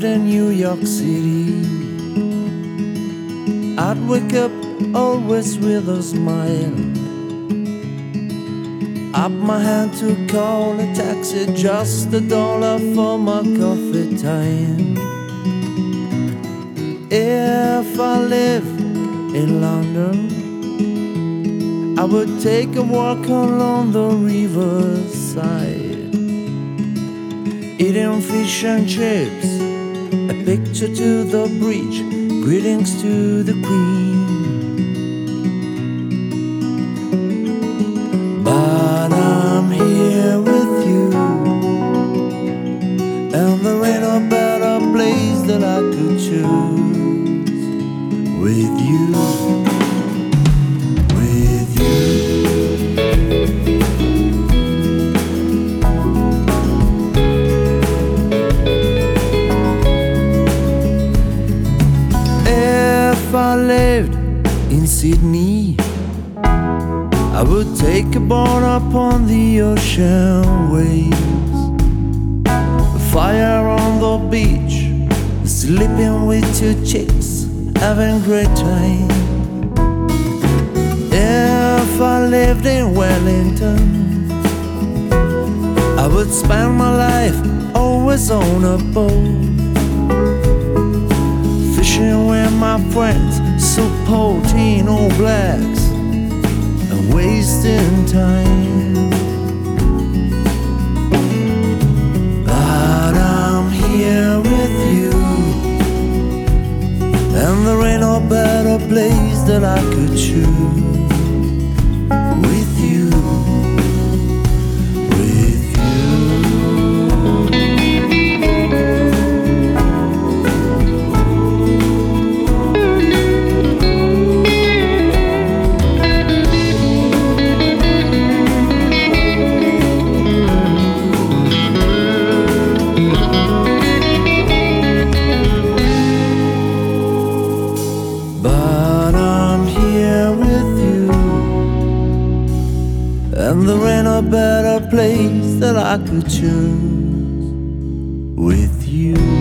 lived in New York City, I'd wake up always with a smile, up my hand to call a taxi, just $1 for my coffee time. If I lived in London, I would take a walk along the riverside, eating fish and chips, a picture to the bridge, greetings to the Queen. But I'm here with you, and there ain't a better place that I could choose. With you, with you. If I lived in Sydney, I would take a boat up on the ocean waves, a fire on the beach, sleeping with two chicks, having a great time. If I lived in Wellington, I would spend my life always on a boat, fishing with my friends, supporting all blacks and wasting time. But I'm here with you, and there ain't no better place that I could choose. With you, with you. But I'm here with you, and there ain't a better place that I could choose. With you.